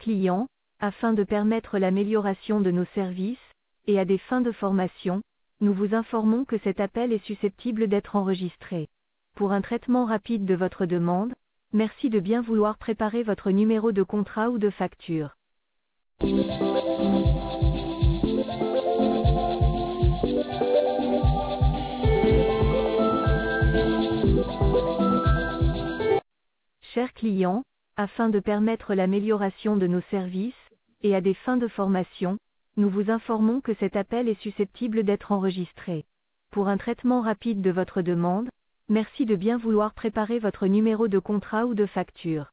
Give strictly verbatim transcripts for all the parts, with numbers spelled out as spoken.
client, afin de permettre l'amélioration de nos services, et à des fins de formation, nous vous informons que cet appel est susceptible d'être enregistré. Pour un traitement rapide de votre demande, merci de bien vouloir préparer votre numéro de contrat ou de facture. Chers clients, afin de permettre l'amélioration de nos services, et à des fins de formation, nous vous informons que cet appel est susceptible d'être enregistré. Pour un traitement rapide de votre demande, merci de bien vouloir préparer votre numéro de contrat ou de facture.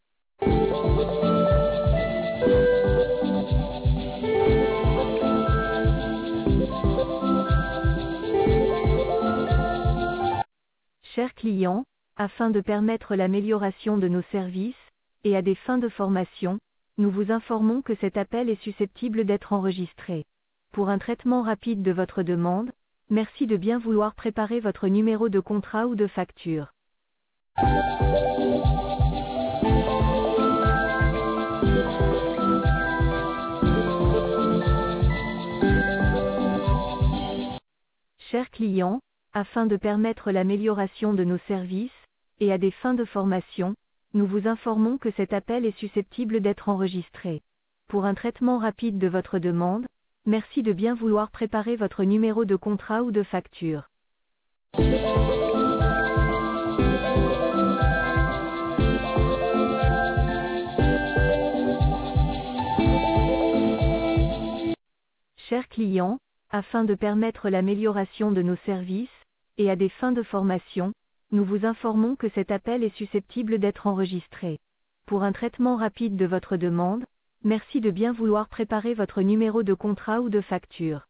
Chers clients, afin de permettre l'amélioration de nos services, et à des fins de formation, nous vous informons que cet appel est susceptible d'être enregistré. Pour un traitement rapide de votre demande, merci de bien vouloir préparer votre numéro de contrat ou de facture. Chers clients, afin de permettre l'amélioration de nos services, et à des fins de formation, nous vous informons que cet appel est susceptible d'être enregistré. Pour un traitement rapide de votre demande, merci de bien vouloir préparer votre numéro de contrat ou de facture. Chers clients, afin de permettre l'amélioration de nos services, et à des fins de formation, nous vous informons que cet appel est susceptible d'être enregistré. Pour un traitement rapide de votre demande, merci de bien vouloir préparer votre numéro de contrat ou de facture.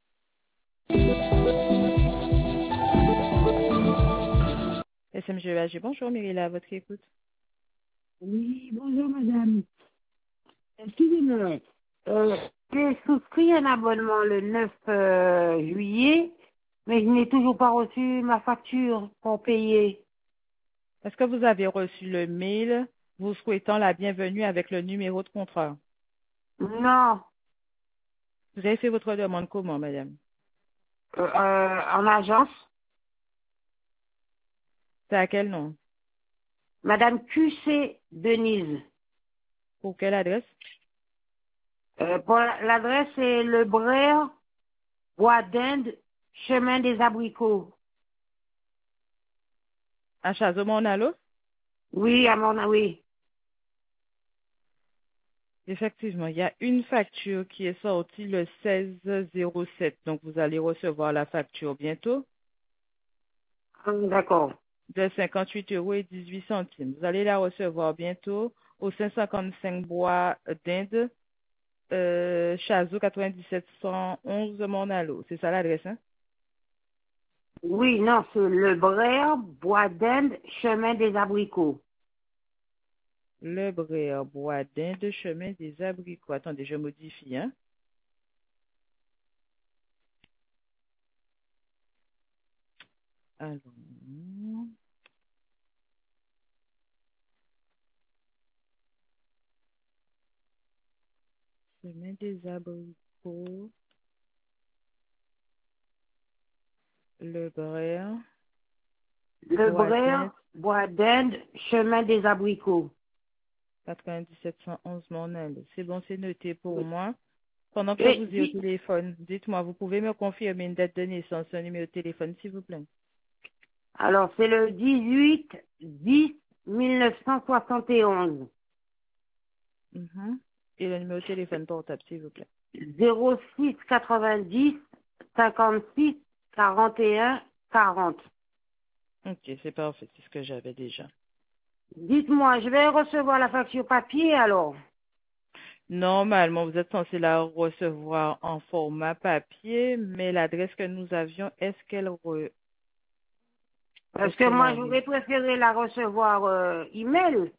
S M G E A G, bonjour Myrilla, à votre écoute. Oui, bonjour madame. Excusez-moi, euh, j'ai souscrit un abonnement le neuf euh, juillet, mais je n'ai toujours pas reçu ma facture pour payer. Est-ce que vous avez reçu le mail vous souhaitant la bienvenue avec le numéro de contrat? Non, Vous avez fait votre demande comment, madame? euh, euh, en agence, C'est à quel nom? madame Q C Denise. Pour quelle adresse? Euh, pour la- l'adresse, c'est Le Brère, Bois d'Inde, Chemin des Abricots. À Chazot-Monalo? Oui, à mon oui. Effectivement, il y a une facture qui est sortie le seize zéro sept, donc vous allez recevoir la facture bientôt Ah, d'accord. de cinquante-huit euros et dix-huit centimes. Vous allez la recevoir bientôt au cinq cent cinquante-cinq Bois d'Inde, euh, Chazot quatre-vingt-dix-sept cent onze Monalo. C'est ça l'adresse, hein? Oui, non, c'est Le Brère, Bois d'Inde, Chemin des Abricots. Le Bréa, Bois d'Inde, Chemin des Abricots. Attendez, je modifie, hein? Alors, Chemin des Abricots, Le Bréa, Le Bois Brère, d'Inde, Bois d'Inde, Chemin des Abricots. quatre-vingt-dix-sept cent onze Monal. C'est bon, c'est noté pour moi. Pendant que je Et vous ai au dites, téléphone, dites-moi, vous pouvez me confirmer une date de naissance, un numéro de téléphone, s'il vous plaît. alors c'est le dix-huit dix mille neuf cent soixante et onze. Mhm. Et le numéro de téléphone portable, s'il vous plaît. zéro six quatre-vingt-dix cinquante-six quarante et un quarante. Ok, c'est parfait, c'est ce que j'avais déjà. Dites-moi, je vais recevoir la facture papier alors. Normalement, vous êtes censé la recevoir en format papier, mais l'adresse que nous avions, est-ce qu'elle re... Parce est-ce que qu'elle moi, arrive? j'aurais préféré la recevoir euh, email.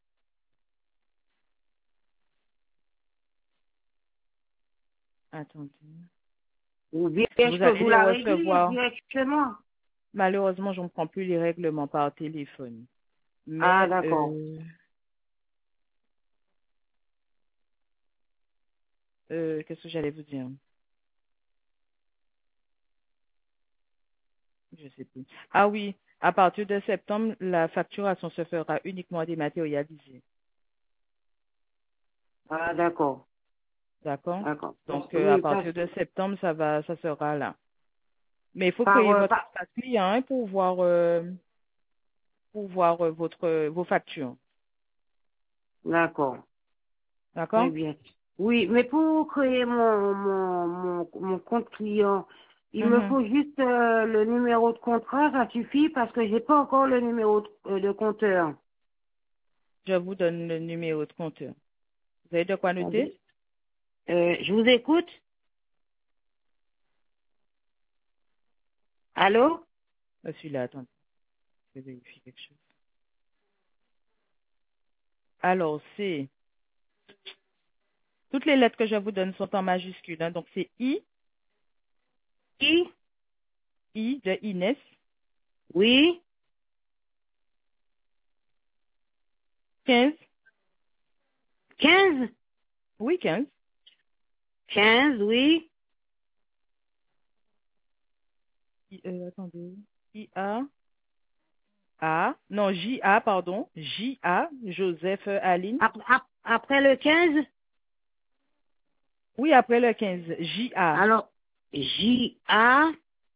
Attendez. Ou bien je Vous peux allez vous les la régler recevoir. directement. Malheureusement, je ne prends plus les règlements par téléphone. Ah, Mais d'accord. euh, euh, qu'est-ce que j'allais vous dire? Je sais plus. Ah oui, à partir de septembre, la facturation se fera uniquement dématérialisée. Ah, d'accord. D'accord? D'accord. Donc, euh, à Oui, parce partir de septembre, ça va, ça sera là. Mais il faut par, créer euh, votre par- espace client hein, pour voir, euh, pour voir euh, votre, vos factures. d'accord. Très D'accord? bien. Oui, mais pour créer mon, mon, mon, mon compte client, il me Mhm. faut juste euh, le numéro de contrat, ça suffit parce que j'ai pas encore le numéro de, euh, de compteur. Je vous donne le numéro de compteur. Vous avez de quoi noter? Euh, je vous écoute. Allô? Je suis là, attendez, je vais vérifier quelque chose. Alors, c'est, toutes les lettres que je vous donne sont en majuscule. Hein, donc, c'est I, Qui? I de Inès, Oui. quinze, Quinze? oui, quinze, Quinze, oui. I, euh, attendez, I, A, A, non, J, A, pardon, J, A, Joseph euh, Aline. Ap- ap- après le quinze? Oui, après le quinze, J, A, Alors, J A,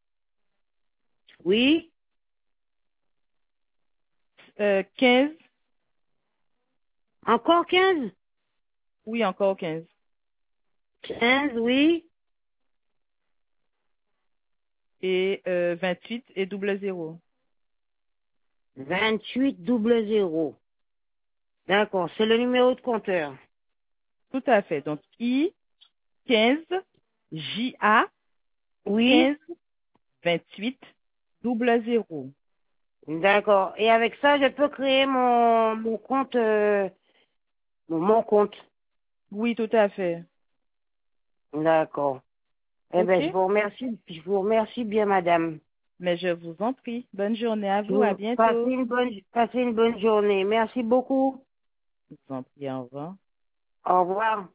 oui. euh, quinze, Encore quinze? oui, encore quinze, Quinze, oui. et euh, vingt-huit et double zéro. Vingt-huit double zéro. D'accord, c'est le numéro de compteur. Tout à fait. Donc, I, quinze, J, A, Oui. quinze, vingt-huit, double zéro. D'accord. Et avec ça, je peux créer mon, mon compte, euh, mon mon compte. Oui, tout à fait. D'accord. Eh OK? ben, je vous remercie, je vous remercie bien, madame. Mais je vous en prie. Bonne journée à Je vous. À vous passez bientôt. une bonne, passez une bonne journée. Merci beaucoup. Je vous en prie. Au revoir. Au revoir.